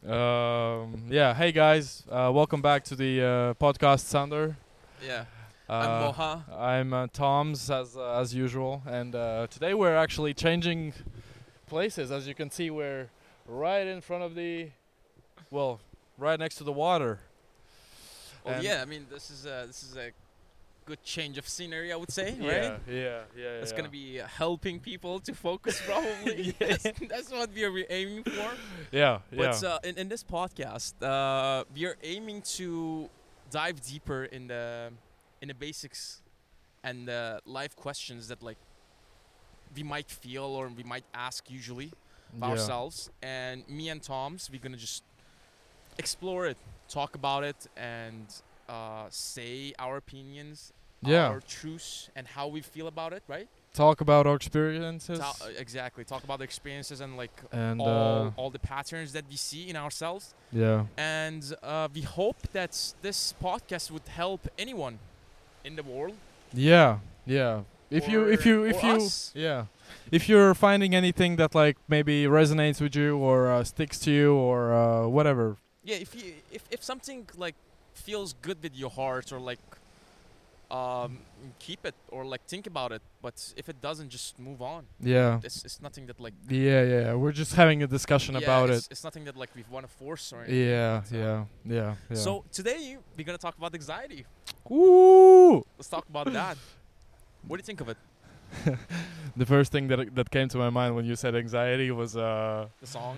Yeah, hey guys, welcome back to the podcast Sounder. Yeah, I'm Uh, Moha. I'm Tom's as usual, and today we're actually changing places. As you can see, we're right in front of well, right next to the water. Well, And yeah, I mean this is a good change of scenery, I would say, right? yeah. That's gonna be helping people to focus, probably. Yeah. That's what we are aiming for. Yeah, But in this podcast, we are aiming to dive deeper in the basics and life questions that like we might feel or we might ask usually of yeah, ourselves. And me and Tom's, we're gonna just explore it, talk about it, and say our opinions, yeah. our truths, and how we feel about it. Right? Talk about our experiences Exactly. Talk about the experiences and like and all the patterns that we see in ourselves. yeah. And we hope that this podcast would help anyone in the world. Yeah, yeah. If you, Or us. yeah, if you're finding anything that like maybe resonates with you or sticks to you or whatever. Yeah, if something like feels good with your heart or like keep it or like think about it, but if it doesn't, just move on. Yeah, It's nothing that like yeah. We're just having a discussion about it. it's nothing that like we want to force or anything. Yeah, So- yeah. So today we're gonna talk about anxiety. Ooh, Let's talk about that. What do you think of it? the first thing that came to my mind when you said anxiety was The song?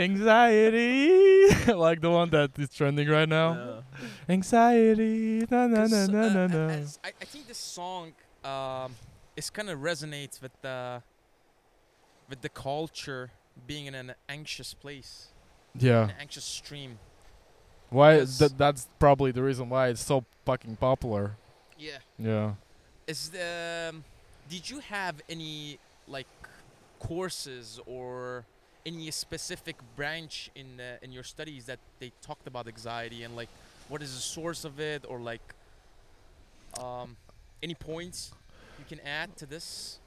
anxiety, like the one that is trending right now. Anxiety, na na na 'Cause, na na na. I think this song is kind of resonates with the culture being in an anxious place, Yeah. an anxious stream. Why? Because- That's probably the reason why it's so fucking popular. Yeah. Yeah. Is the did you have any like courses or any specific branch in your studies that they talked about anxiety and like what is the source of it or like any points you can add to this?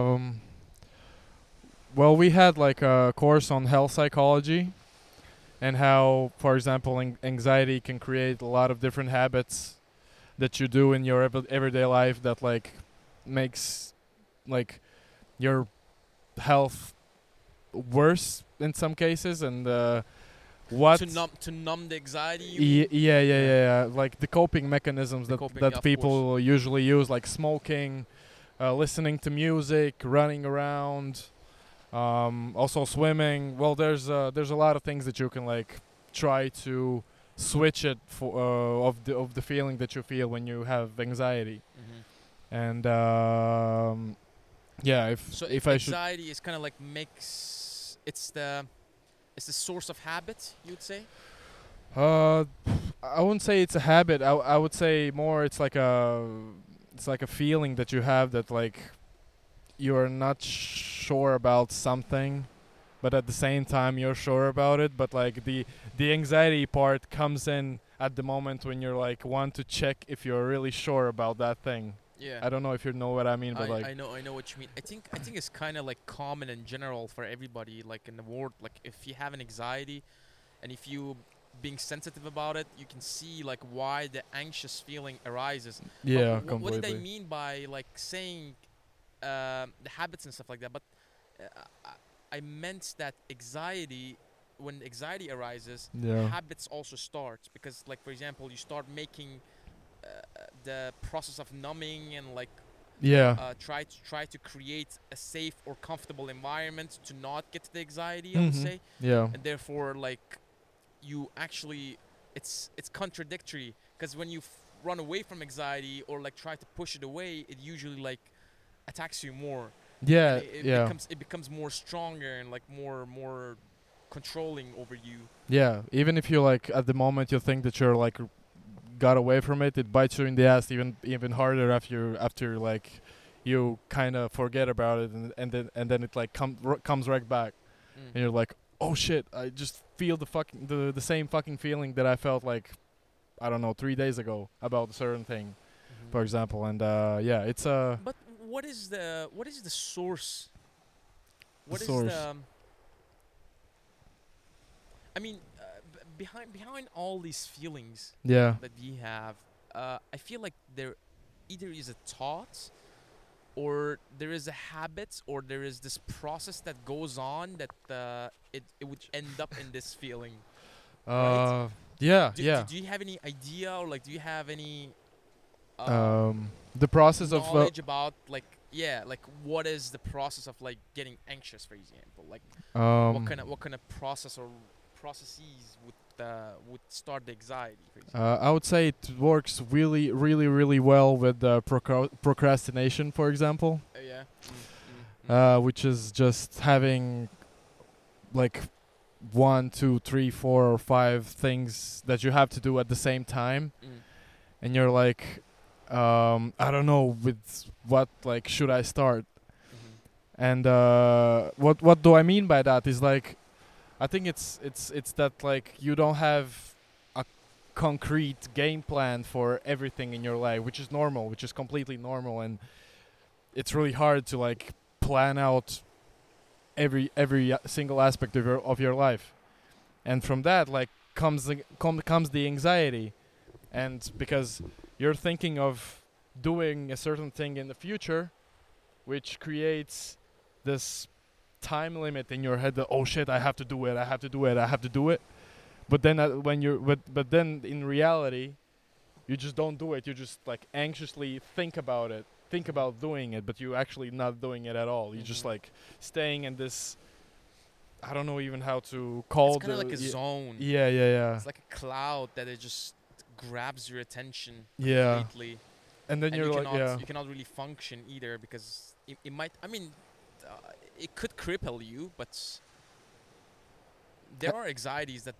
Well, we had like a course on health psychology and how, for example, anxiety can create a lot of different habits that you do in your everyday life that like makes like your health worse in some cases and what To numb the anxiety. yeah, like the coping mechanisms The coping, that of people usually use, like smoking, listening to music, running around, also swimming. Well, there's a lot of things that you can like try to switch it for of the feeling that you feel when you have anxiety. And yeah, So if I should anxiety is kind of like makes it's the source of habit, you'd say. Uh, I wouldn't say it's a habit. I would say more it's like a feeling that you have that like you're not sure about something, but at the same time you're sure about it. But like the anxiety part comes in at the moment when you're like want to check if you're really sure about that thing. Yeah. I don't know if you know what I mean, but like I know what you mean. I think it's kind of like common in general for everybody, like in the world. Like if you have an anxiety, and if you being sensitive about it, you can see like why the anxious feeling arises. yeah, But what did I completely. mean by like saying the habits and stuff like that? But I meant that anxiety, when anxiety arises, Yeah. habits also start because, like for example, you start making the process of numbing and like Yeah. try to create a safe or comfortable environment to not get to the anxiety. I would Mhm. say, Yeah. and therefore like you actually it's contradictory because when you run away from anxiety or like try to push it away, it usually like attacks you more. Yeah. And Yeah. it becomes more stronger and like more controlling over you. Yeah, even if you like at the moment you think that you're like got away from it, it bites you in the ass even harder after like you kind of forget about it and then it like comes right back and you're like, oh shit, I just feel the same fucking feeling that I felt like I don't know 3 days ago about a certain thing, for example, and yeah, it's But what is the source? What is source. the I mean, behind all these feelings Yeah. that we have, I feel like there either is a thought, or there is a habit, or there is this process that goes on that it would end up in this feeling, right? Uh, yeah, Do, yeah. do you have any idea, or like do you have any The process of knowledge about like, yeah, like what is the process of like getting anxious, for example? Like what kind of process or processes would start the anxiety, for example? I would say it works really, really, really well with procrastination, for example, Yeah. which is just having like 1, 2, 3, 4, or 5 things that you have to do at the same time, Mm. and you're like, I don't know with what, like, should I start? Mhm. And what do I mean by that is like, I think it's that like you don't have a concrete game plan for everything in your life, which is normal, which is completely normal, and it's really hard to like plan out every single aspect of your life, and from that like comes the anxiety, and because you're thinking of doing a certain thing in the future, which creates this time limit in your head that, oh shit, I have to do it, I have to do it, I have to do it. But then when you're but then in reality, you just don't do it. You just like anxiously think about doing it, but you actually not doing it at all. You just Mhm. like staying in this. I don't know even how to call It's kind of like a zone. Yeah, yeah, yeah, It's like a cloud that it just grabs your attention yeah. completely, And then and you're like, yeah, you cannot really function either, because it might. I mean, it could cripple you, but there are anxieties that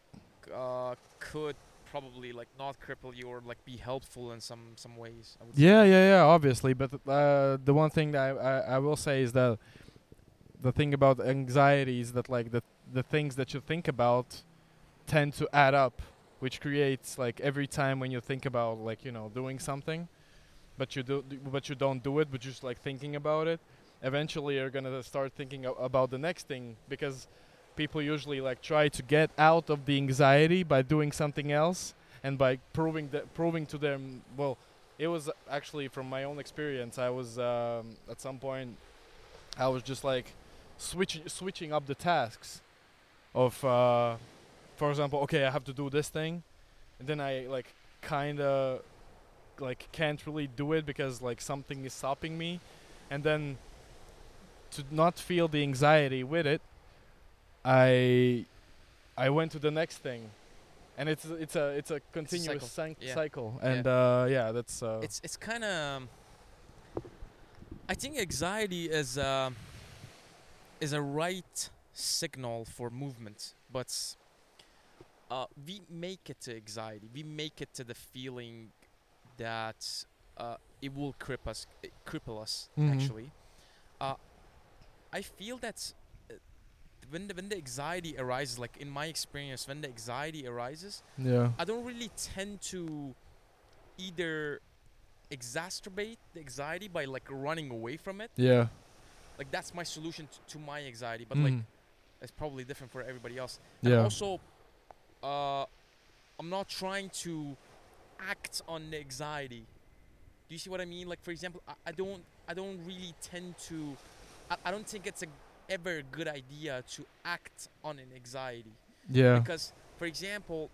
could probably like not cripple you, or like be helpful in some ways, I would say. yeah, yeah, yeah. Obviously, but the one thing that I will say is that the thing about anxiety is that like the things that you think about tend to add up, which creates like every time when you think about like doing something, but but you don't do it, but just like thinking about it, eventually you're gonna start thinking about the next thing, because people usually like try to get out of the anxiety by doing something else, and by proving to them, well, it was actually from my own experience. I was at some point I was just like switching up the tasks of for example, okay, I have to do this thing, and then I like kind of like can't really do it because like something is stopping me, and then to not feel the anxiety with it, I I went to the next thing, and it's a continuous cycle. Yeah. cycle, Yeah. and yeah, that's It's kind of. I think anxiety is a right signal for movement, but we make it to anxiety. We make it to the feeling that it will cripple us. Mhm. Actually, uh, I feel that when the anxiety arises, like in my experience, when the anxiety arises, Yeah, I don't really tend to either exacerbate the anxiety by like running away from it. yeah, Like that's my solution to my anxiety, but like Mhm. it's probably different for everybody else. And Yeah, also, uh, I'm not trying to act on the anxiety. Do you see what I mean? Like for example, I don't really tend to. I don't think it's ever a good idea to act on an anxiety, yeah, because, for example,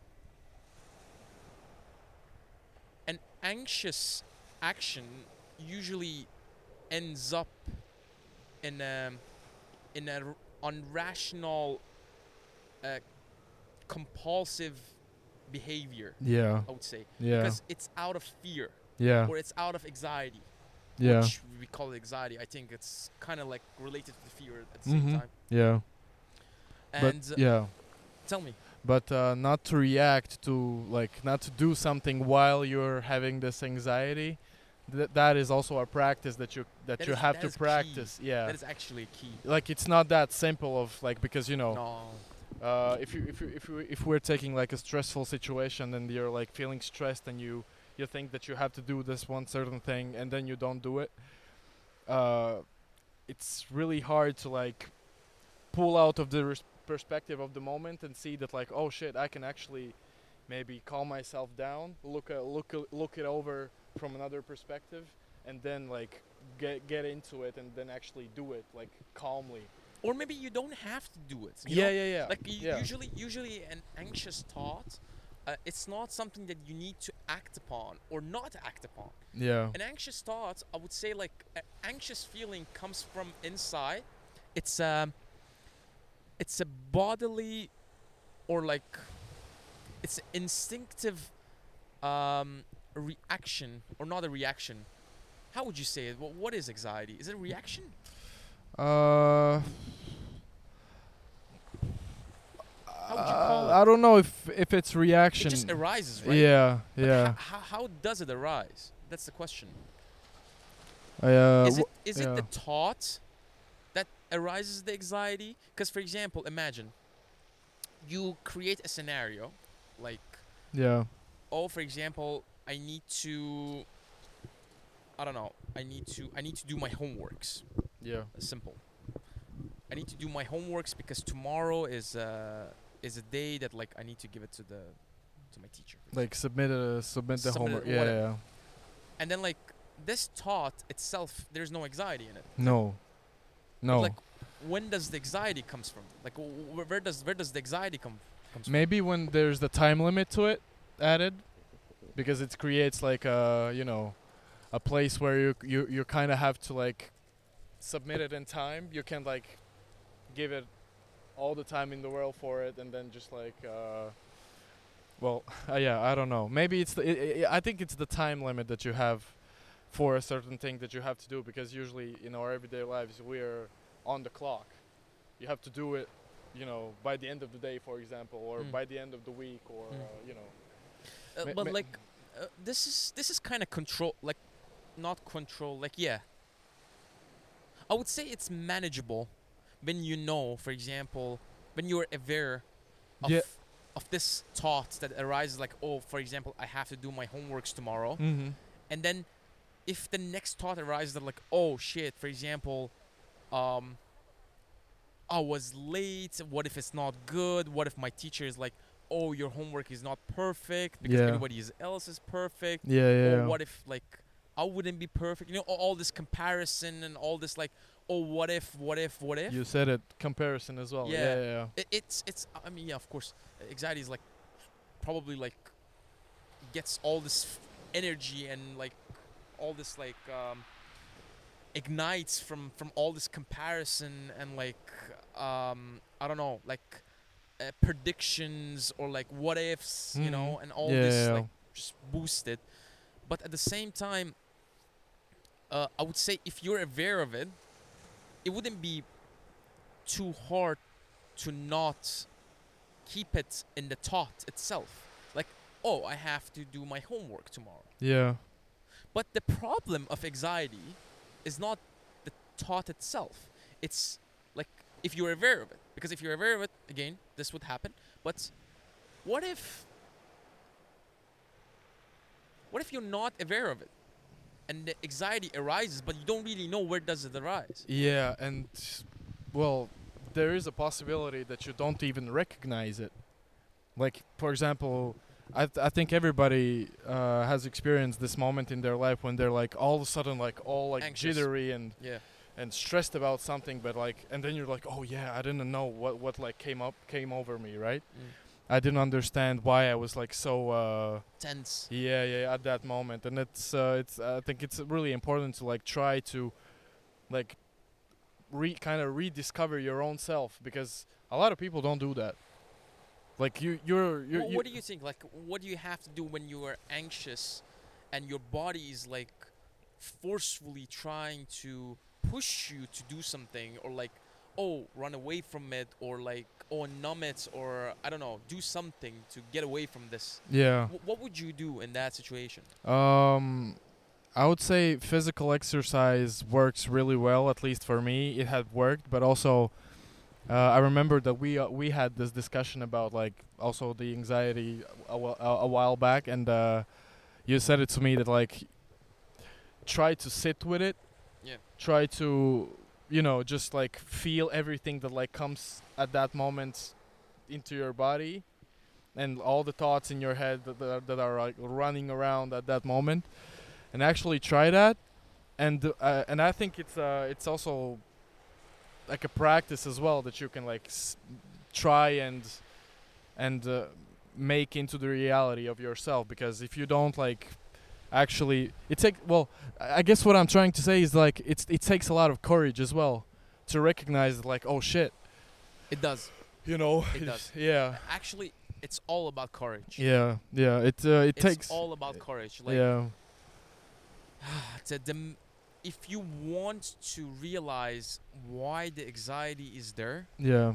an anxious action usually ends up in a unrational, uh, compulsive behavior, yeah, I would say, yeah, because it's out of fear, yeah, or it's out of anxiety, yeah, which we call anxiety. I think it's kind of like related to the fear at the same Mhm. time. Yeah. But And yeah, tell me, but not to react to, like, not to do something while you're having this anxiety. That is also a practice that you have that to is key. practice. Yeah. That is actually key. Like, it's not that simple of like, because No. if we're taking like a stressful situation and you're like feeling stressed, and you think that you have to do this one certain thing, and then you don't do it, it's really hard to like pull out of perspective of the moment and see that like, oh shit, I can actually maybe calm myself down, look it over from another perspective, and then like get into it and then actually do it like calmly. Or maybe you don't have to do it. You Yeah, know? yeah, yeah. Like Yeah. usually an anxious thought, it's not something that you need to act upon or not act upon. Yeah. An anxious thought, I would say, like an anxious feeling comes from inside. It's it's a bodily, or like it's instinctive reaction, or not a reaction. How would you say it? What is anxiety? Is it a reaction? Uh, How would you call it? I don't know if it's It reaction. just arises, right? Yeah, But yeah. how does it arise? That's the question. Uh, Is it the thought that arises the anxiety? Because, for example, imagine you create a scenario like, yeah, oh, for example, I need to, I don't know, I need to do my homeworks. yeah. Simple. I need to do my homeworks because tomorrow is a day that like I need to give it to my teacher. Like submit the Submit homework. it, Yeah, whatever. yeah. And then like this thought itself, there's no anxiety in it. No. But, No. like, when does the anxiety comes from? Like, where does the anxiety comes from? Maybe when there's the time limit to it added, because it creates like a a place where you kind of have to like submit it in time. You can like give it all the time in the world for it, and then just like well, yeah, I don't know. Maybe it's I think it's the time limit that you have for a certain thing that you have to do, because usually in our everyday lives we're on the clock. You have to do it, by the end of the day, for example, or by the end of the week, or But like, this is kind of control, like, not control, like, yeah. I would say it's manageable when you know, for example, when you're aware of Yeah. of this thought that arises, like, oh, for example, I have to do my homeworks tomorrow, Mm-hmm. and then if the next thought arises that like, oh shit, for example, I was late. What if it's not good? What if my teacher is like, oh, your homework is not perfect because Yeah. everybody else is perfect? Yeah, yeah. Or what if like I wouldn't be perfect? All this comparison and all this like, oh, what if? You said it, comparison as well. Yeah. Yeah, yeah, yeah. It's. I mean, yeah, of course, anxiety is like probably like gets all this energy and like all this like ignites from all this comparison and like I don't know, like predictions or like what ifs, and all Yeah, this yeah. like just boosted. But at the same time, I would say if you're aware of it, it wouldn't be too hard to not keep it in the thought itself. Like, oh, I have to do my homework tomorrow. Yeah. But the problem of anxiety is not the thought itself. It's like if you're aware of it. Because if you're aware of it, again, this would happen. But what if you're not aware of it? And the anxiety arises, but you don't really know where does it arise. Yeah, and well, there is a possibility that you don't even recognize it. Like, for example, I think everybody has experienced this moment in their life when they're like all of a sudden like all like Anxious. jittery and Yeah. stressed about something, but like, and then you're like, oh yeah, I didn't know what like came over me, right? I didn't understand why I was like so Tense. yeah at that moment, and it's I think it's really important to like try to like kind of rediscover your own self, because a lot of people don't do that. Like you're What do you think? Like, what do you have to do when you are anxious and your body is like forcefully trying to push you to do something, or like, oh, run away from it, or like, oh, numb it, or I don't know, do something to get away from this? yeah. What would you do in that situation? I would say physical exercise works really well. At least for me, it had worked. But also, I remember that we had this discussion about like also the anxiety a while back, and you said it to me that like try to sit with it. Yeah. Try to just like feel everything that like comes at that moment into your body, and all the thoughts in your head that are like running around at that moment, and actually try that. And I think it's also like a practice as well that you can like try and make into the reality of yourself, because if you don't like actually I guess what I'm trying to say is like it takes a lot of courage as well to recognize like, oh shit, It does. It does. yeah, Actually, it's all about courage. yeah, it It's takes all about courage. Like, yeah, if you want to realize why the anxiety is there, yeah,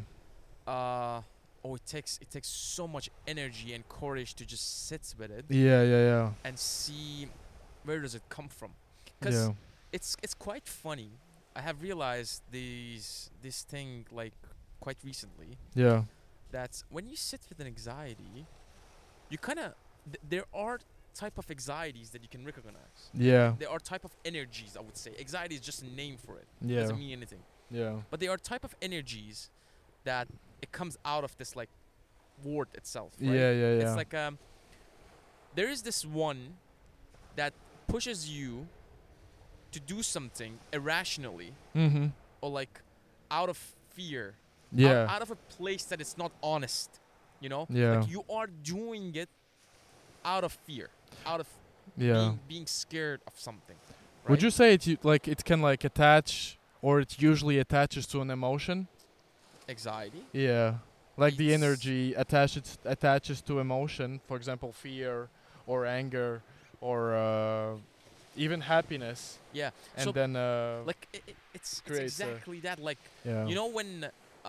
it takes so much energy and courage to just sit with it yeah, and see where does it come from. Because yeah, it's quite funny. I have realized this thing like quite recently, yeah, that when you sit with an anxiety, you kind of there are type of anxieties that you can recognize. yeah, There are type of energies, I would say. Anxiety is just a name for it. It yeah, doesn't mean anything. yeah, But there are type of energies that it comes out of this like word itself, right? yeah. It's like there is this one that pushes you to do something irrationally, mm-hmm, or like out of fear, yeah, out of a place that is not honest, yeah, like you are doing it out of fear, out of yeah. being scared of something, right? Would you say it can like attach, or it usually attaches to an emotion? Anxiety? Yeah, like the It's- energy attaches to emotion. For example, fear or anger or even happiness, Yeah. and So then like it's creates a- exactly that. Like, yeah, when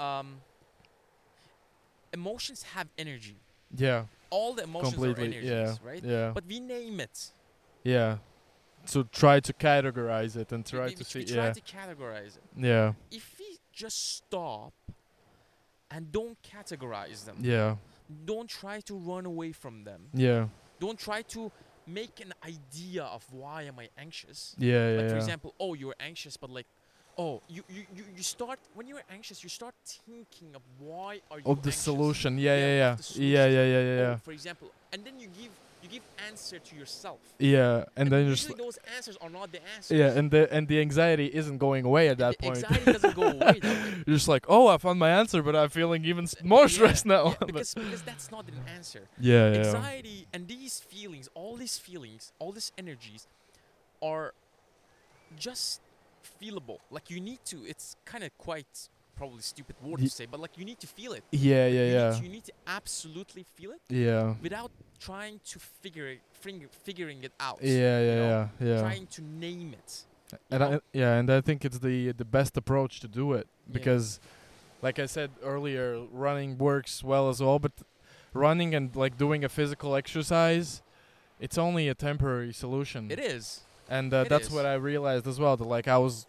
emotions have energy, yeah, all the emotions completely, are energies, yeah, right? yeah, But we name it. yeah. So try to categorize it and try to We see, try yeah, to categorize it. yeah, If we just stop and don't categorize them, yeah, don't try to run away from them, yeah, don't try to make an idea of why am I anxious. yeah, Like, yeah, for yeah. example, oh, you're anxious, but like, oh, you start, when you're anxious, you start thinking of why are you Of the anxious. solution, Yeah, yeah, of the yeah, yeah, solution. yeah, yeah, Oh, yeah, for example, and then you give answer to yourself. yeah, and then you're just usually those answers are not the answers. yeah, and the anxiety isn't going away at that The point. anxiety doesn't go away that way. You're just like, oh, I found my answer, but I'm feeling even more stressed now. Yeah, But- because that's not an answer. yeah, yeah, Anxiety and these feelings, all these energies, are just feelable. Like, you need to. It's kind of quite probably stupid word Ye- to say, but like, you need to feel it. yeah, yeah, You yeah, need to, you need to absolutely feel it yeah, without trying to figuring it out. yeah, yeah, you know? yeah, yeah. Trying to name it. And and I think it's the best approach to do it, Yeah. because, like I said earlier, running works well as well. But running and like doing a physical exercise, it's only a temporary solution. It is. And It that's is. what I realized as well. That like I was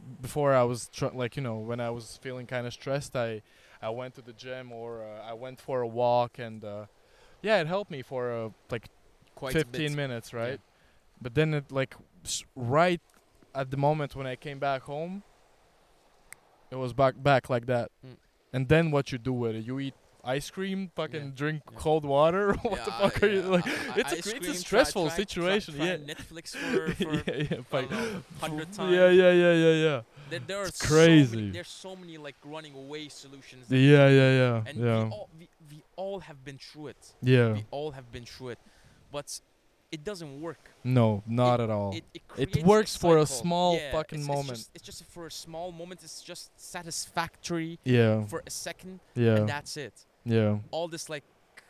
when I was feeling kind of stressed, I went to the gym, or I went for a walk, and yeah, it helped me for like Quite 15 a bit. minutes, right? Yeah. But then it like right at the moment when I came back home, it was back like that. Mm. And then what you do with it? You eat ice cream, fucking Yeah. drink Yeah. cold water. What the fuck are you like? It's Ice a cream, stressful try situation. try Netflix for yeah, I don't know, 100 times. yeah. There are It's so crazy. many, there's so many like running away solutions. Yeah. And Yeah. we all have been through it. Yeah. We all have been through it, but it doesn't work. No, not at all. It creates works for a cycle. small Yeah, fucking it's moment. It's just for a small moment. It's just satisfactory Yeah. for a second, Yeah. and that's it. Yeah. All this like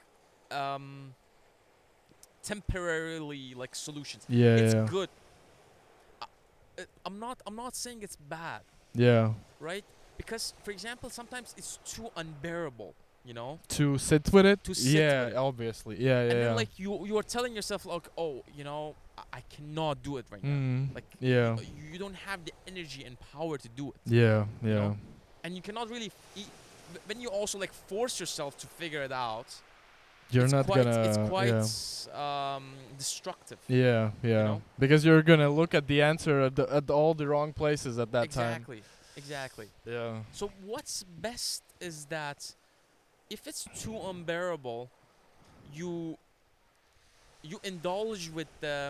temporarily like solutions. Yeah. It's Yeah. good. I'm not saying it's bad, Yeah. right? Because, for example, sometimes it's too unbearable, To sit with it. To sit yeah, with it. obviously. Yeah. and Yeah. then like you are telling yourself like, oh, I cannot do it right now. Mm. Like, Yeah. you don't have the energy and power to do it, Yeah. Yeah. know? and you cannot really. When you also like force yourself to figure it out, You're it's not quite, gonna. It's quite yeah. destructive. Yeah. know? Because you're gonna look at the answer at all the wrong places at that time. Exactly. Exactly. Yeah. So what's best is that if it's too unbearable, you you indulge with the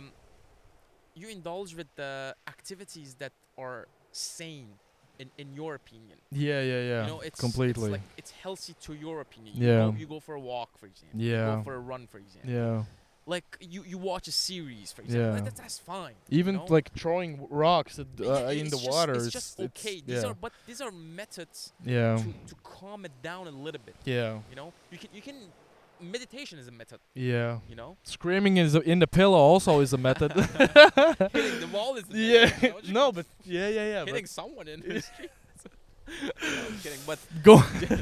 activities that are sane in your opinion. Yeah, yeah, You yeah. know, it's Completely. like it's healthy to your opinion. Yeah. You go for a walk, for example. You go Yeah. for a run, for example. Yeah. Like you watch a series, for example. Yeah. That's fine. You Even know, like throwing rocks at, in the it's water. just okay. Yeah. These are methods Yeah. to calm it down a little bit. Yeah. You know, you can meditation is a method. Yeah. You know, Screaming is in the pillow also is a method. hitting the wall is a Yeah. method. You know? Just No, but yeah. hitting someone in the street. No, I'm kidding, but Go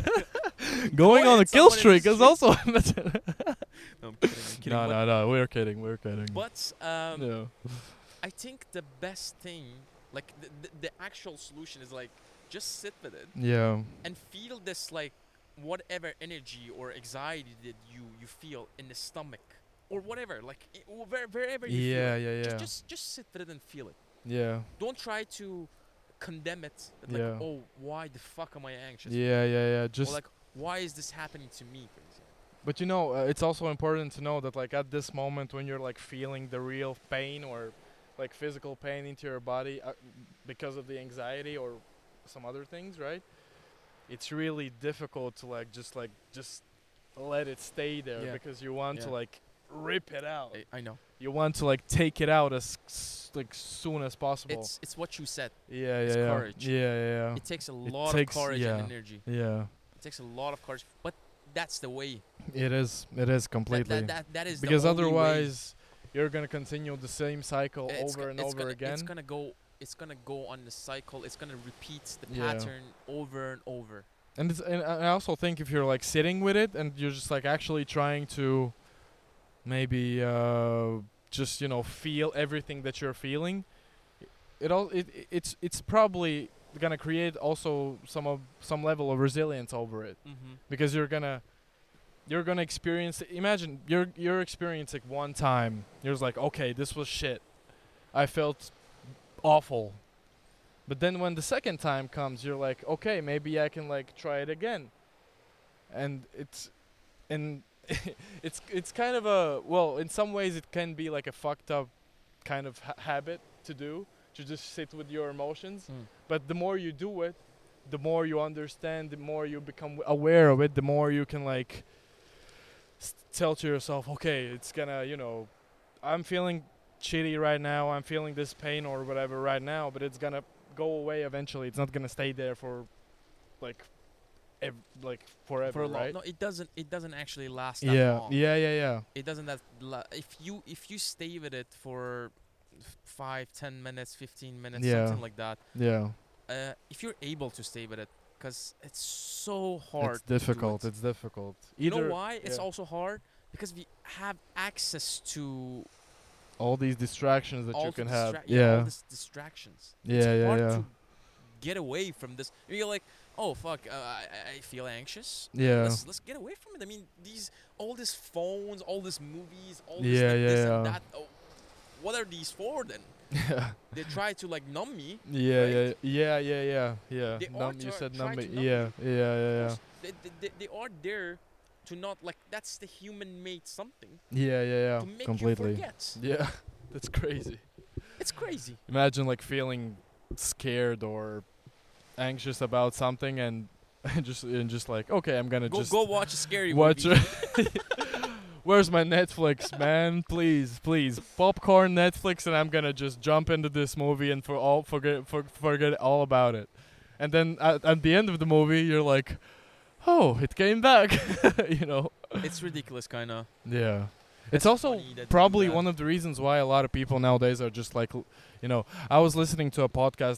going on a at kill someone in the streak is street. also a method. No, I'm kidding. I'm kidding. No, but, no. We're kidding. We're kidding. But Yeah. I think the best thing, like the actual solution, is like just sit with it Yeah. and feel this like whatever energy or anxiety that you feel in the stomach or whatever, like wherever you feel Yeah. it. Yeah. Just sit with it and feel it. Yeah. Don't try to condemn it. Like, Yeah. oh, why the fuck am I anxious? Yeah. Or Just. like, why is this happening to me? For example. But you know, it's also important to know that like at this moment when you're like feeling the real pain or like physical pain into your body because of the anxiety or some other things, right? It's really difficult to just let it stay there Yeah. because you want to Yeah. like rip it out. I know. You want to like take it out as like soon as possible. It's what you said. Yeah, it's yeah, courage. yeah. It takes a It lot takes- of courage yeah. and energy. Yeah. It takes a lot of courage, but that's the way. It is. It is completely. That is Because the only way. otherwise, you're gonna continue the same cycle It's over go- and it's over gonna, again. It's gonna go on the cycle. It's gonna repeat the Yeah. pattern over and over. And I also think if you're like sitting with it and you're just like actually trying to maybe just feel everything that you're feeling, it's probably gonna create also some level of resilience over it Mm-hmm. because you're gonna experience. Imagine you're experiencing one time. You're just like, okay, this was shit. I felt awful. But then when the second time comes, you're like, okay, maybe I can like try it again. And it's kind of a, well, in some ways it can be like a fucked up kind of habit to do, to just sit with your emotions. But the more you do it, the more you understand, the more you become aware of it, the more you can like tell to yourself, okay, it's gonna, I'm feeling shitty right now, I'm feeling this pain or whatever right now, but it's gonna go away eventually. It's not gonna stay there for like forever, For a long, right? no, it doesn't. It doesn't actually last that Yeah, long. yeah. It doesn't. If you stay with it for 5, 10 minutes, 15 minutes, Yeah. something like that. Yeah. If you're able to stay with it, because it's so hard. It's difficult. To do it. It's difficult. You know Either why it's yeah. also hard? Because we have access to all these distractions that all you the can have. all Yeah. these distractions. Yeah, It's yeah, hard yeah. to get away from this. You're like, oh fuck, I feel anxious. Yeah. Let's get away from it. I mean, all these phones, all these movies, all this, Yeah, like, yeah, this yeah. and that. Oh, what are these for then? Yeah. They try to like numb me. Yeah, Right? yeah. They are You said try numb. to numb Yeah, you. yeah. They are there to not like that's the human-made something Yeah. to make Completely. you forget. Yeah, that's crazy. It's crazy. Imagine like feeling scared or anxious about something and just like, okay, I'm gonna just Go watch a scary watch. movie. Where's my Netflix, man? Please, popcorn Netflix, and I'm gonna just jump into this movie and forget all about it. And then at the end of the movie, you're like, oh, it came back. It's ridiculous, kind of. Yeah. It's also probably one of the reasons why a lot of people nowadays are just like, I was listening to a podcast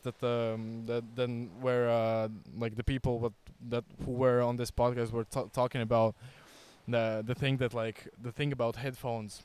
where like the people who were on this podcast were talking about the thing about headphones.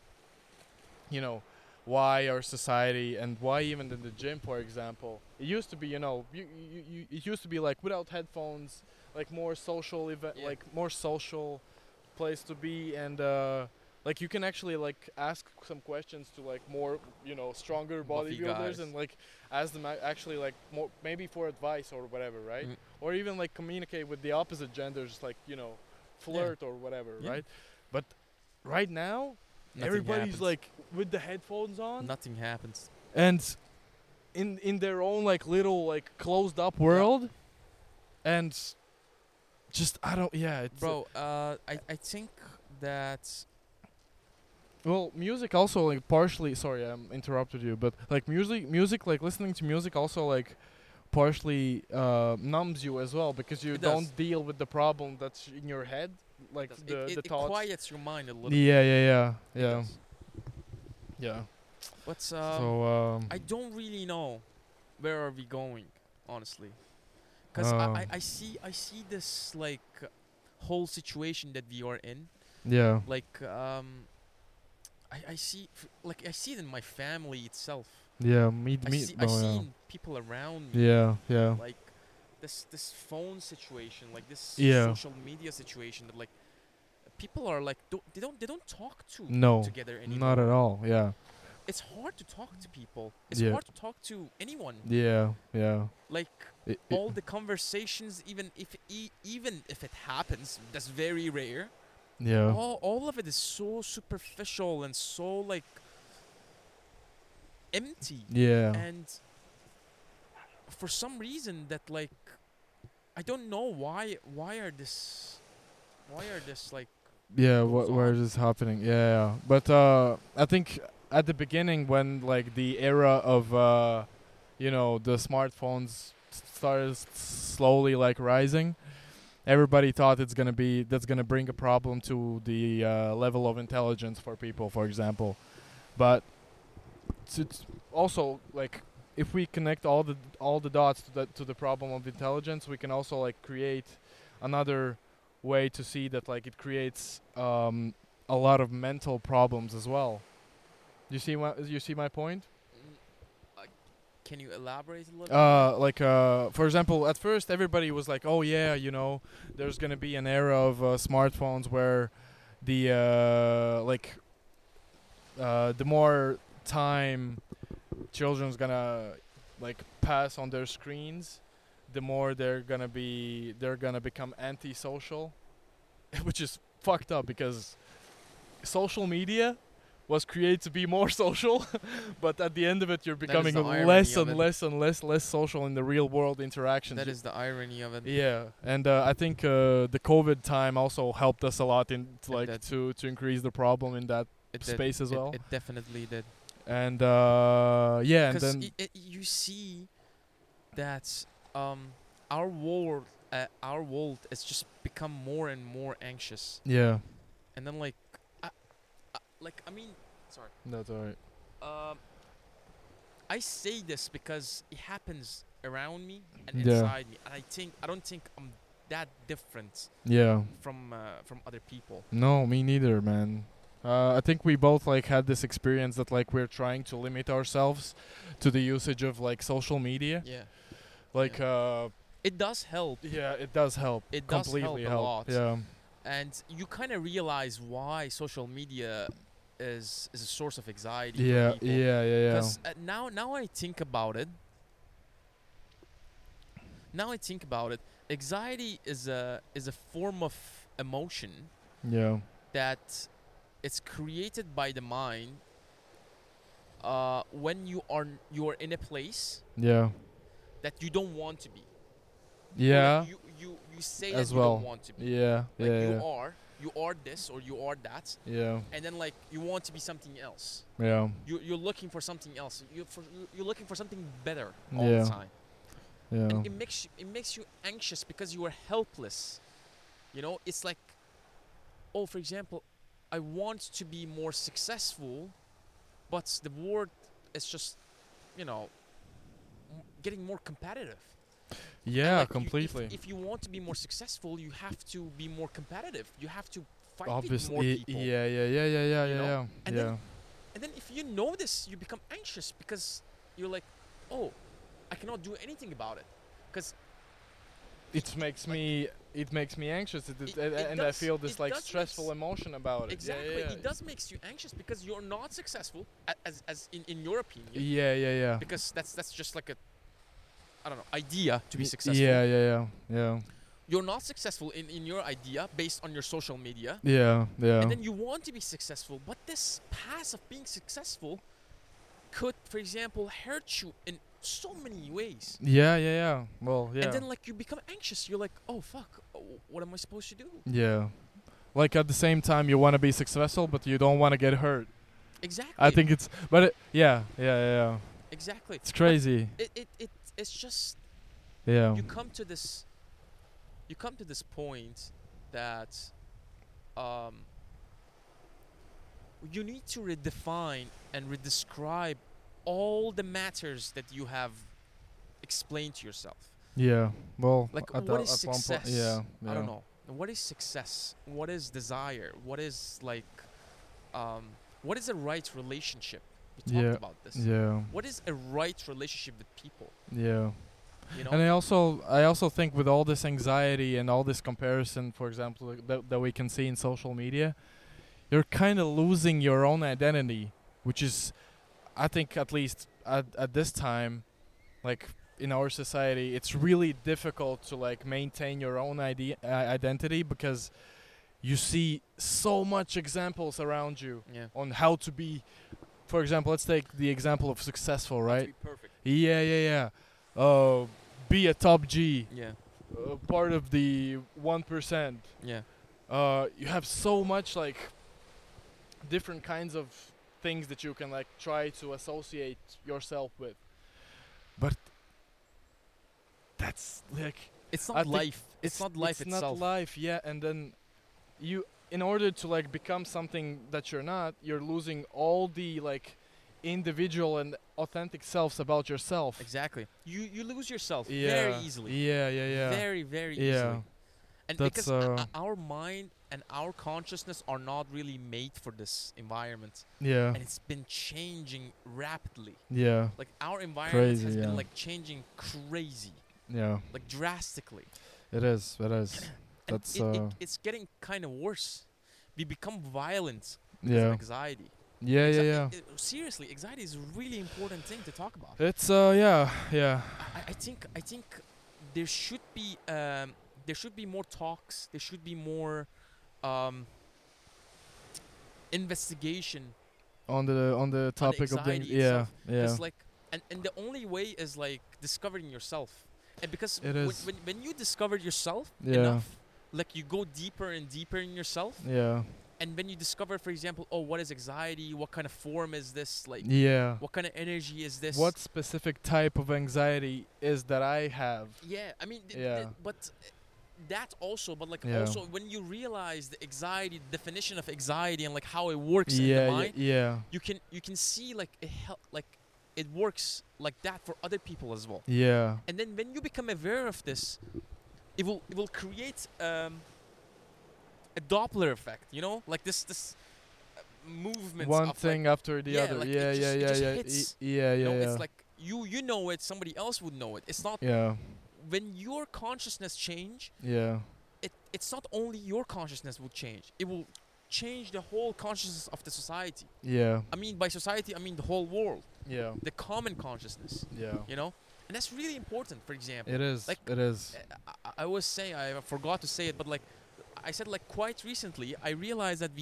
Why our society and why even in the gym, for example, it used to be, it used to be like without headphones, like more social event, Yeah. like more social place to be, and like you can actually like ask some questions to like more, you know, stronger Buffy bodybuilders guys. and like ask them actually like more maybe for advice or whatever, right? Mm. Or even like communicate with the opposite genders, like, you know, flirt or whatever, Yeah. right? But right now Nothing everybody's happens. like with the headphones on Nothing happens. and in their own like little like closed up world, and just I don't, yeah, it's Bro, I think that well, music also like partially. Sorry, I interrupted you, but like music, like listening to music also like partially numbs you as well because you It does. don't deal with the problem that's in your head, like the it thoughts. quiets your mind a little. Yeah, yeah, yeah, It yeah, does. yeah. But So I don't really know where are we going, honestly, because I see this like whole situation that we are in. yeah, Like I see like I see it in my family itself. yeah. Me, I oh, see yeah. in people around me. Yeah, yeah, Like this phone situation, like this yeah. social media situation that like people are like they don't talk to No, together anymore. not at all. Yeah, It's hard to talk to people. It's Yeah. hard to talk to anyone. yeah, yeah. Like all the conversations, even if it happens, that's very rare. yeah, All of it is so superficial and so like empty. yeah, And for some reason that like I don't know why are this like yeah. goes Where on. is this happening? Yeah, yeah. But I think at the beginning when like the era of you know, the smartphones started slowly like rising, everybody thought that's gonna bring a problem to the level of intelligence for people, for example. But it's also like if we connect all the dots to the problem of intelligence, we can also like create another way to see that like it creates a lot of mental problems as well. You see my point? Can you elaborate a little bit? Like for example, at first everybody was like, "Oh yeah, you know, there's gonna be an era of smartphones where the more time children's gonna like pass on their screens, the more they're gonna become antisocial," which is fucked up because social media was created to be more social, but at the end of it, you're That is becoming the irony less of and it. less and less social in the real world interactions. That is the irony of it. Yeah, and I think the COVID time also helped us a lot in did. to increase the problem in that It did. space as well. It definitely did. And yeah, and Because then you see that our world has just become more and more anxious, yeah, and then like I mean, sorry. that's alright. Um, I say this because it happens around me and Yeah. inside me, and I don't think I'm that different Yeah, from other people. no, me neither, man. I think we both like had this experience that like we're trying to limit ourselves to the usage of like social media. Yeah, Like it does help, yeah, it does help. It does Completely help a lot. Yeah. and you kind of realize why social media is a source of anxiety. Yeah, for people. yeah, yeah, yeah. Because now I think about it. Now I think about it. Anxiety is a form of emotion Yeah. that it's created by the mind when you are in a place Yeah. that you don't want to be. Yeah. Or like you say As that you well. don't want to be. Yeah. Like Yeah. you are this or you are that, Yeah. and then like you want to be something else. Yeah. You're looking for something else. You're looking for something better all Yeah. the time. Yeah. And it makes you anxious because you are helpless. You know, it's like, oh, for example, I want to be more successful, but the world is just, you know, getting more competitive. Yeah. Like, Completely. if you want to be more successful, you have to be more competitive. You have to fight with more Obviously. people. Yeah. Yeah. Yeah. Yeah. Yeah. You know? Yeah. And Yeah. then- And then if you know this, you become anxious because you're like, oh, I cannot do anything about it. Because It makes me it makes me anxious, It and I does- feel this it like does stressful makes- emotion about it. Exactly. Yeah, It does makes you anxious because you're not successful, as in your opinion. yeah, yeah, yeah. Because that's just like a, I don't know, idea to be Y- successful. Yeah, yeah, yeah, You're not successful in your idea based on your social media. yeah, yeah, And then you want to be successful, but this path of being successful could, for example, hurt you in so many ways. yeah, yeah, yeah. Well, yeah, And then like you become anxious. You're like, oh fuck, what am I supposed to do? yeah. Like at the same time, you want to be successful, but you don't want to get hurt. Exactly. I think it's, but yeah, yeah, yeah. exactly. It's crazy. It's just Yeah, you come to this point that you need to redefine and redescribe all the matters that you have explained to yourself. yeah. Well, Like, at, what the, is at one success? point, yeah, I don't know. What is success? What is desire? What is like what is a right relationship? We talked Yeah, about this. Yeah, What is a right relationship with people? yeah. You know? And I also think with all this anxiety and all this comparison, for example, that we can see in social media, you're kind of losing your own identity, which is, I think, at least at this time, like in our society, it's really difficult to like maintain your own identity because you see so much examples around you Yeah. on how to be. For example, let's take the example of successful, right? To be perfect. Yeah, yeah, yeah. Be a top G, Yeah. part of the 1%. Yeah. You have so much like different kinds of things that you can like try to associate yourself with, but that's like It's I not think life. It's not life it's itself. not life, yeah. And then you, in order to like become something that you're not, you're losing all the like individual and authentic selves about yourself. Exactly. You lose yourself Yeah. very easily. Yeah, yeah, yeah. Very, very Yeah. easily. And That's, because our mind and our consciousness are not really made for this environment. Yeah. And it's been changing rapidly. Yeah. Like our environment Crazy, has yeah. been like changing crazy. Yeah. Like drastically. It is. It is. And That's it's getting kind of worse. We become violent because of yeah. anxiety. Yeah, yeah, yeah. Seriously, anxiety is a really important thing to talk about. It's yeah, yeah. I think there should be more talks. There should be more investigation On the topic of things. anxiety Yeah, itself. yeah. It's like and the only way is like discovering yourself. And because It is. when you discover yourself Yeah. enough, like you go deeper and deeper in yourself, Yeah. and when you discover, for example, oh, what is anxiety? What kind of form is this? Like, Yeah. what kind of energy is this? What specific type of anxiety is that I have? Yeah, I mean, Yeah. but that also, but like Yeah. also when you realize the anxiety, definition of anxiety, and like how it works in Yeah, the mind, yeah, you can see like it works like that for other people as well. yeah, And then when you become aware of this, it will create a Doppler effect, you know, like this movement. one of thing after the yeah, other. like it Yeah, just- yeah, it yeah, just yeah, hits. yeah, you know, yeah. it's like you know it, somebody else would know it. It's not Yeah, when your consciousness change. yeah, It's not only your consciousness will change. It will change the whole consciousness of the society. yeah, I mean, by society, I mean the whole world, yeah, the common consciousness. yeah. You know, and that's really important. For example, It is. Like, It is. I was saying, I forgot to say it, but like I said, like quite recently, I realized that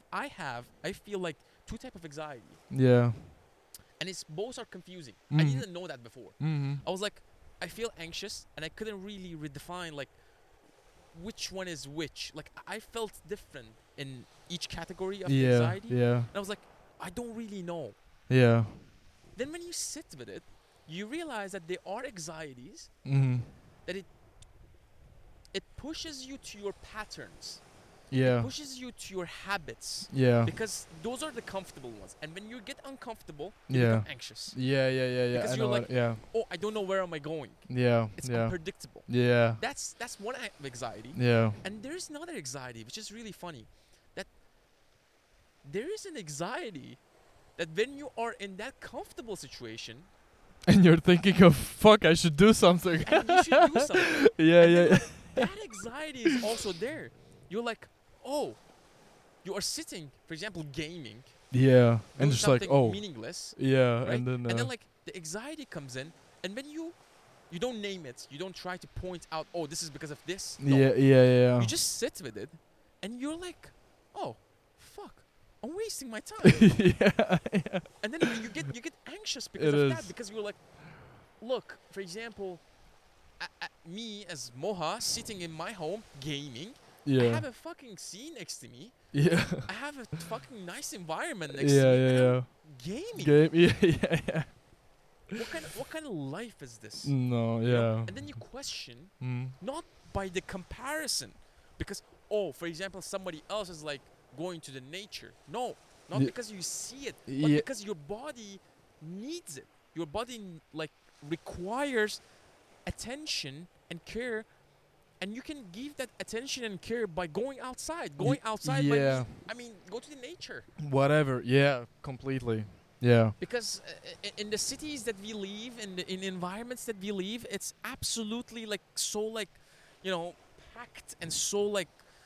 I feel like two type of anxiety, Yeah. and it's both are confusing. I Mhm. didn't know that before. Mm-hmm. I was like, I feel anxious, and I couldn't really redefine like which one is which. Like I felt different in each category of Yeah. anxiety, Yeah. and I was like, I don't really know. Yeah. Then when you sit with it, you realize that there are anxieties Mm-hmm. that it pushes you to your patterns, Yeah. pushes you to your habits, Yeah. because those are the comfortable ones. And when you get uncomfortable, you Yeah. become anxious. Yeah. Yeah. Yeah. Yeah. Because I you're know like- it. Yeah. Oh, I don't know where am I going. Yeah. It's Yeah. unpredictable. Yeah. That's one anxiety. Yeah. And there's another anxiety, which is really funny, that there is an anxiety that when you are in that comfortable situation, And you're thinking of fuck, I should do something. and you should do something. Yeah. And then, Yeah. like, that anxiety is also there. You're like, oh, you are sitting, for example, gaming, Yeah, and doing just like, something oh, meaningless, yeah, right? and then Like the anxiety comes in, and when you don't name it, you don't try to point out, oh, this is because of this. No, yeah. you just sit with it, and you're like, oh, fuck, I'm wasting my time. Yeah, yeah. And then you get anxious because It of is. that, because you're like, look, for example, me as Moha sitting in my home gaming, I Yeah, have a fucking sea next to me. yeah, I have a fucking nice environment next yeah, to me, and yeah, I'm gaming. Game, yeah. What kind of life is this? No, You know? yeah. And then you question, Mm. not by the comparison, because, oh, for example, somebody else is like going to the nature. No, not Ye- because you see it, but Yeah, because your body needs it. Your body like requires attention and care, and you can give that attention and care by going outside. Going outside by yeah. I mean, go to the nature. Whatever. Yeah, completely. Yeah. Because in the cities that we live, in the environments that we live, it's absolutely like so like, packed and so like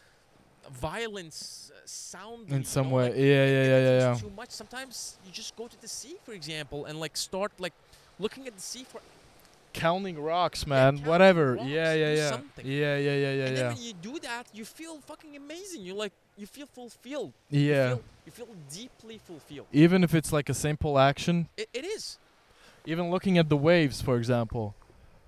violence sound. In some way. Yeah. Too much. Sometimes you just go to the sea, for example, and like start like looking at the sea for. Counting rocks, man. counting Whatever. rocks, Yeah. do something. Yeah. And then when you do that, you feel fucking amazing. You feel fulfilled. Yeah. You feel deeply fulfilled. Even if it's like a simple action, It is. even looking at the waves, for example.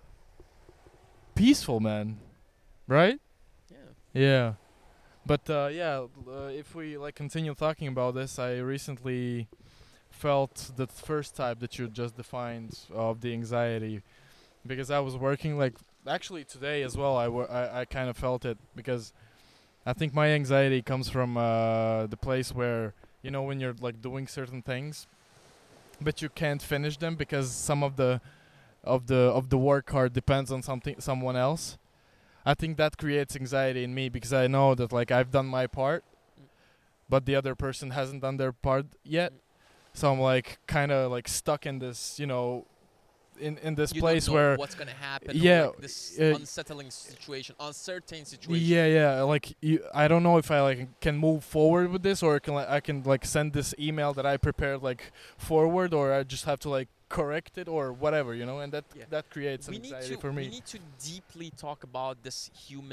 Peaceful, man. Right? Yeah. Yeah. But if we like continue talking about this, I recently felt the first type that you just defined of the anxiety, because I was working like actually today as well. I kind of felt it, because I think my anxiety comes from the place where, when you're like doing certain things, but you can't finish them because some of the work hard depends on someone else. I think that creates anxiety in me, because I know that like I've done my part, but the other person hasn't done their part yet. So I'm like kind of like stuck in this, in this You place don't know where what's gonna happen. Yeah, Or like this unsettling situation, uncertain situation. yeah, like I don't know if I like can move forward with this, or I can like send this email that I prepared like forward, or I just have to like correct it or whatever, and Yeah. that creates We need anxiety to for me. we need to deeply talk about this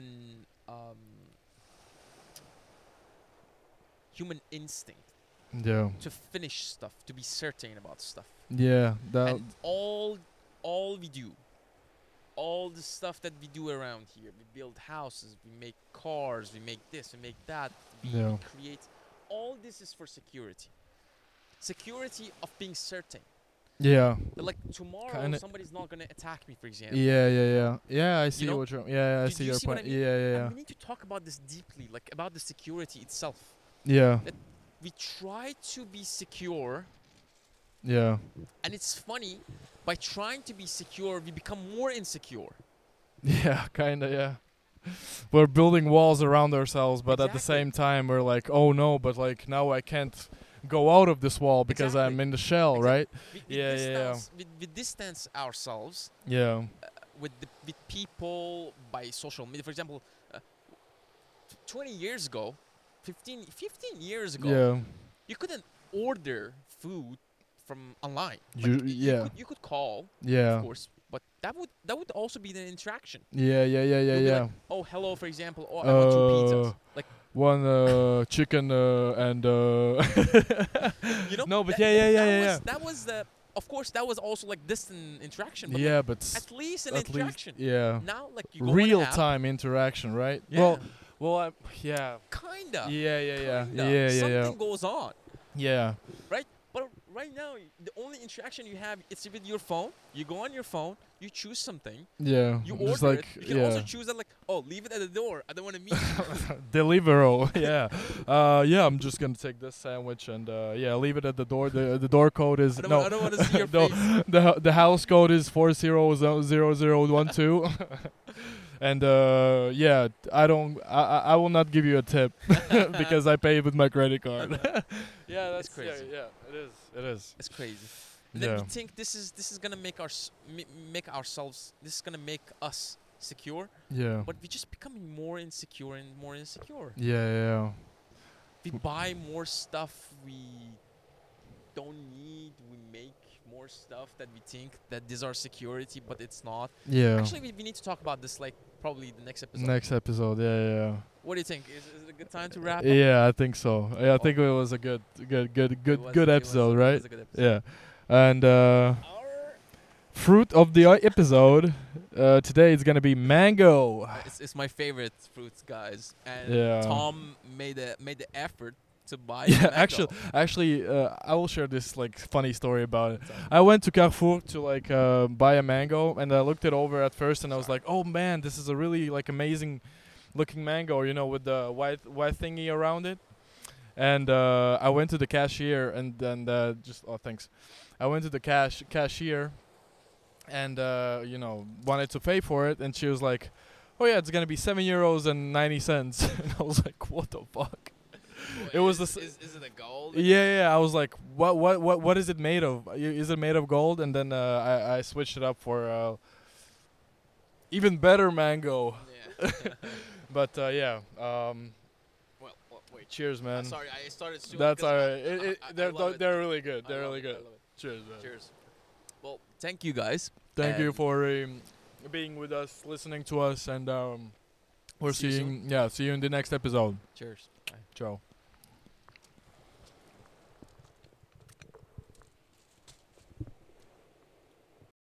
human instinct Yeah, to finish stuff, to be certain about stuff. yeah, that And all we do, all the stuff that we do around here, we build houses, we make cars, we make this, we make that, we Yeah. create. All this is for security. Security of being certain. yeah, That like tomorrow Kinda- somebody's not gonna attack me, for example. yeah. I see know? what you're. Yeah, I Do see you your see what point. I mean? Yeah. And we need to talk about this deeply, like about the security itself. Yeah, We try to be secure, yeah, and it's funny, by trying to be secure, we become more insecure. yeah. Kinda, yeah. We're building walls around ourselves, but at the Exactly. same time, we're like, oh no, but like now I can't go out of this wall because I'm Exactly. in the shell, Exact- right? We Yeah. distance, we distance ourselves Yeah, with people by social media. For example, 20 years ago, 15 years ago, yeah, you couldn't order food from online. yeah, You could call, yeah, of course, but that would also be the interaction. yeah. You'll be Yeah. like, oh, hello, for example. Oh, I want two pizzas. Like, One chicken and No, but that- yeah. That was the. Of course, that was also like distant interaction. But Yeah, like, but at least an at least interaction. yeah, Now, like you go on an real app, time interaction, right? Yeah. Well, yeah, kinda. yeah, Kinda. yeah. Something goes on, Yeah, right? But right now, the only interaction you have is with your phone. You go on your phone, you choose something, yeah. you Just order like it. You can yeah. also choose that, like, oh, leave it at the door. I don't want to meet you. Deliveroo, yeah. Yeah, I'm just gonna take this sandwich and yeah, leave it at the door. The door code is I don't, no. I don't want to see your No, face. the house code is 400012. And yeah, I will not give you a tip because I pay with my credit card. Yeah, that's crazy. Yeah, it is. It's crazy. And then Yeah. we think this is gonna make make ourselves. This is gonna make us secure, Yeah. but we're just becoming more insecure and more insecure. Yeah. We buy more stuff we don't need. We make more stuff that we think that this our security, but it's not. Yeah. Actually, we need to talk about this like probably the next episode. Next episode. Yeah. What do you think? Is it a good time to wrap up? Yeah, I think so. Yeah, I think it was a good episode, right? It was a good episode. Yeah. And Our fruit of the episode today is gonna be mango. it's my favorite fruits, guys. And Yeah. Tom made the effort to buy. Yeah, mango. actually, I will share this like funny story about it. I went to Carrefour to like buy a mango, and I looked it over at first, and I was like, "Oh man, this is a really like amazing looking mango, you know, with the white thingy around it." And I went to the cashier, and then thanks. I went to the cashier, and you know, wanted to pay for it, and she was like, "Oh yeah, it's gonna be €7.90." And I was like, "What the fuck?" It was the Is it a gold? Yeah. I was like, what is it made of? Is it made of gold? And then I switched it up for even better mango. Yeah. But yeah. Well, wait. Cheers, man. Sorry, I started. Soon That's because alright. I love it. They're really good. I They're love really it, I good. love it. Cheers, man. Cheers. Well, thank you guys. Thank you And for being with us, listening to us, and we're See you see you in the next episode. Cheers. Bye. Ciao.